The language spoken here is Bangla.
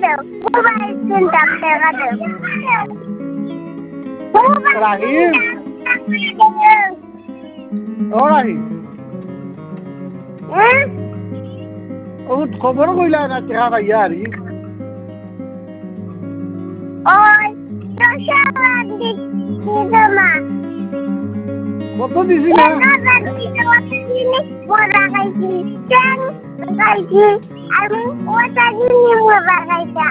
মোবাইল কিনতাম টাকা দে রাহিম ও রাহিম ও খবর কইলা না টেকা পাইয়া আরি ওই রসাবাদ দিতে মা কত দিছি না আমি ওটা কিনে মোবাইল